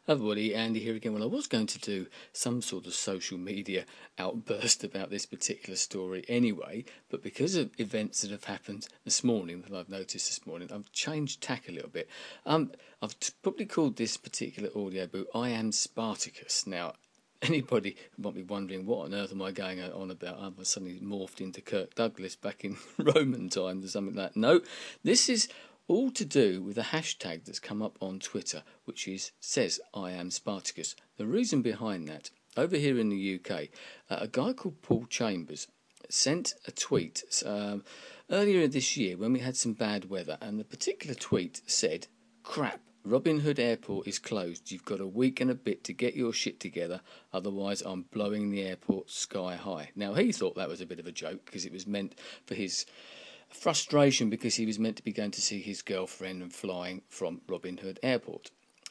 Everybody, Andy here again. Well, I was going to do some sort of social media outburst about this particular story anyway, but because of events that have happened this morning, that I've noticed this morning, I've changed tack a little bit. I've probably called this particular audiobook I Am Spartacus. Now, anybody might be wondering, what on earth am I going on about? I've suddenly morphed into Kirk Douglas back in Roman times or something like that. No, this is all to do with a hashtag that's come up on Twitter, which says I am Spartacus. The reason behind that, over here in the UK, a guy called Paul Chambers sent a tweet earlier this year when we had some bad weather, and the particular tweet said, "Crap, Robin Hood Airport is closed. You've got a week and a bit to get your shit together, otherwise I'm blowing the airport sky high." Now, he thought that was a bit of a joke because it was meant for his frustration because he was meant to be going to see his girlfriend and flying from Robin Hood Airport.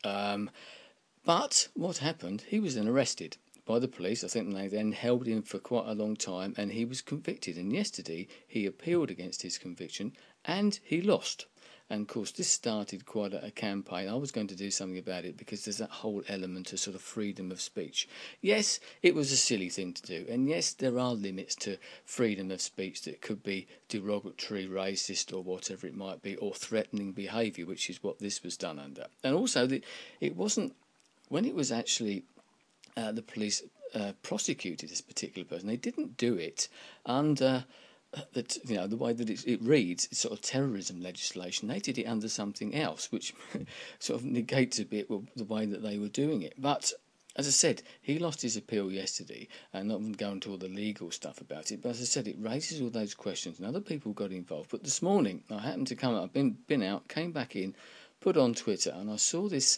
But what happened? He was then arrested by the police. I think they then held him for quite a long time and he was convicted. And yesterday he appealed against his conviction and he lost. And of course, this started quite a campaign. I was going to do something about it because there's that whole element of sort of freedom of speech. Yes, it was a silly thing to do. And yes, there are limits to freedom of speech that could be derogatory, racist, or whatever it might be, or threatening behaviour, which is what this was done under. And also, it wasn't, when it was actually the police prosecuted this particular person, they didn't do it under the way that it reads, it's sort of terrorism legislation. They did it under something else, which sort of negates a bit the way that they were doing it. But as I said, he lost his appeal yesterday, and not going to go into all the legal stuff about it. But as I said, it raises all those questions, and other people got involved. But this morning, I happened to come up, been out, came back in, put on Twitter, and I saw this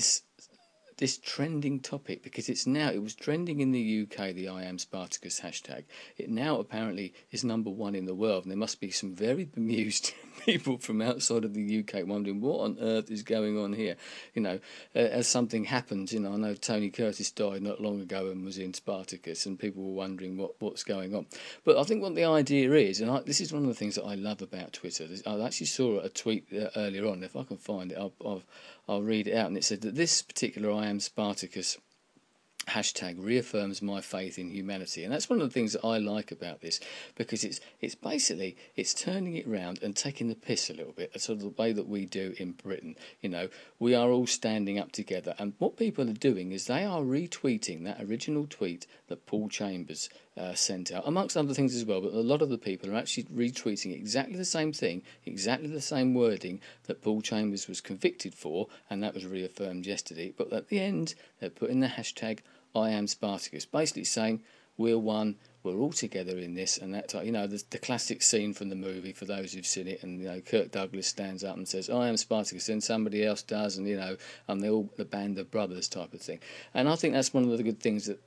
trending topic because it was trending in the UK, the I Am Spartacus hashtag. It now apparently is number one in the world, and there must be some very bemused people from outside of the UK wondering what on earth is going on here. As something happens, I know Tony Curtis died not long ago and was in Spartacus, and people were wondering what's going on. But I think what the idea is, and this is one of the things that I love about Twitter. I actually saw a tweet earlier on. If I can find it, I'll read it out, and it said that this particular I Am Spartacus hashtag reaffirms my faith in humanity. And that's one of the things that I like about this, because it's basically turning it round and taking the piss a little bit, sort of the way that we do in Britain. We are all standing up together, and what people are doing is they are retweeting that original tweet that Paul Chambers sent out, amongst other things as well. But a lot of the people are actually retweeting exactly the same thing, exactly the same wording that Paul Chambers was convicted for, and that was reaffirmed yesterday. But at the end, they're putting the hashtag I Am Spartacus, basically saying we're one, we're all together in this. And that, the classic scene from the movie, for those who've seen it, and Kirk Douglas stands up and says I am Spartacus, then somebody else does, and and they're all the band of brothers type of thing. And I think that's one of the good things that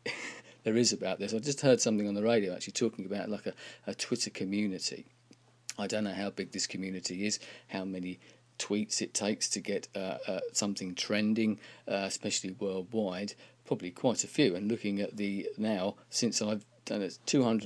there is about this. I just heard something on the radio actually talking about like a Twitter community. I don't know how big this community is, how many tweets it takes to get something trending, especially worldwide. Probably quite a few. And looking at since I've done it,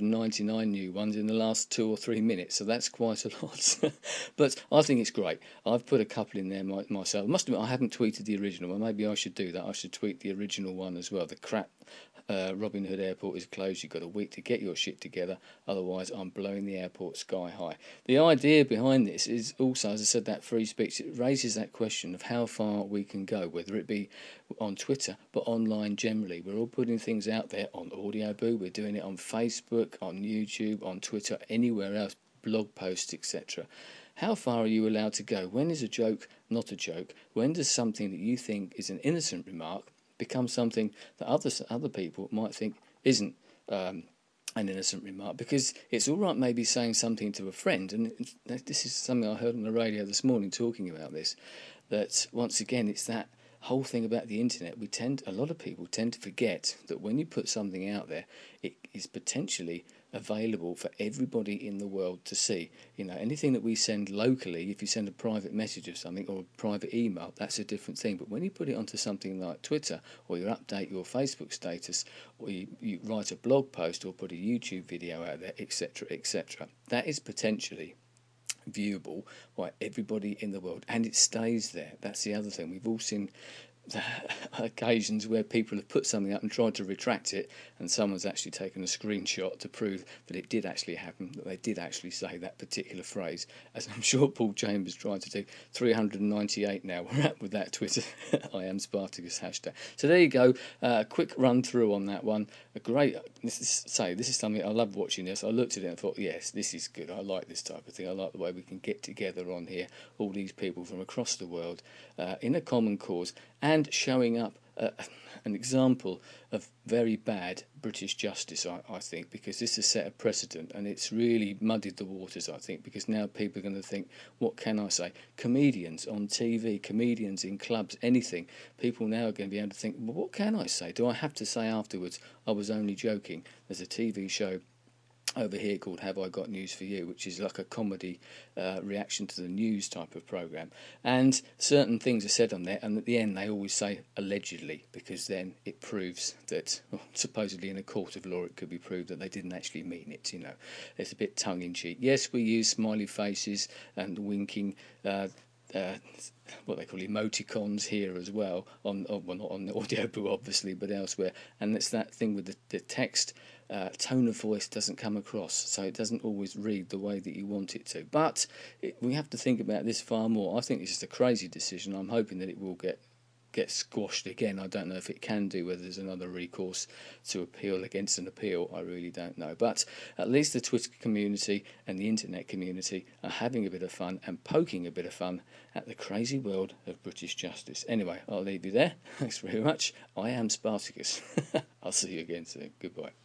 299 new ones in the last 2 or 3 minutes, so that's quite a lot. But I think it's great. I've put a couple in there myself. I must admit, I haven't tweeted the original one. Maybe I should do that. I should tweet the original one as well. The crap Robin Hood Airport is closed. You've got a week to get your shit together, otherwise I'm blowing the airport sky high. The idea behind this is also, as I said, that free speech. It raises that question of how far we can go, whether it be on Twitter, but online generally. We're all putting things out there on Audioboo. We're doing it on Facebook, on YouTube, on Twitter, anywhere else, blog posts, etc. How far are you allowed to go? When is a joke not a joke? When does something that you think is an innocent remark become something that other people might think isn't an innocent remark? Because it's all right maybe saying something to a friend, and this is something I heard on the radio this morning talking about this, that once again it's that whole thing about the internet. A lot of people tend to forget that when you put something out there, it is potentially available for everybody in the world to see. Anything that we send locally, if you send a private message or something, or a private email, that's a different thing. But when you put it onto something like Twitter, or you update your Facebook status, or you write a blog post or put a YouTube video out there, etc., etc., that is potentially viewable by everybody in the world, and it stays there. That's the other thing. We've all seen occasions where people have put something up and tried to retract it, and someone's actually taken a screenshot to prove that it did actually happen, that they did actually say that particular phrase, as I'm sure Paul Chambers tried to do. 398 now we're at with that Twitter I am Spartacus hashtag. So there you go, a quick run through on that one. A great, this is something I love watching this. I looked at it and thought, yes, this is good. I like this type of thing. I like the way we can get together on here, all these people from across the world, in a common cause, and showing up an example of very bad British justice, I think, because this has set a precedent and it's really muddied the waters, I think, because now people are going to think, what can I say? Comedians on TV, comedians in clubs, anything. People now are going to be able to think, well, what can I say? Do I have to say afterwards, I was only joking? There's a TV show over here called Have I Got News For You, which is like a comedy reaction to the news type of programme, and certain things are said on there, and at the end they always say allegedly, because then it proves that, well, supposedly in a court of law it could be proved that they didn't actually mean it. It's a bit tongue-in-cheek. Yes, we use smiley faces and winking what they call emoticons here as well, well, not on the audio boo obviously, but elsewhere, and it's that thing with the text. Tone of voice doesn't come across, so it doesn't always read the way that you want it to. But we have to think about this far more. I think this is a crazy decision. I'm hoping that it will get squashed again. I don't know if it can do, whether there's another recourse to appeal against an appeal. I really don't know. But at least the Twitter community and the internet community are having a bit of fun and poking a bit of fun at the crazy world of British justice. Anyway, I'll leave you there. Thanks very much. I am Spartacus. I'll see you again soon. Goodbye.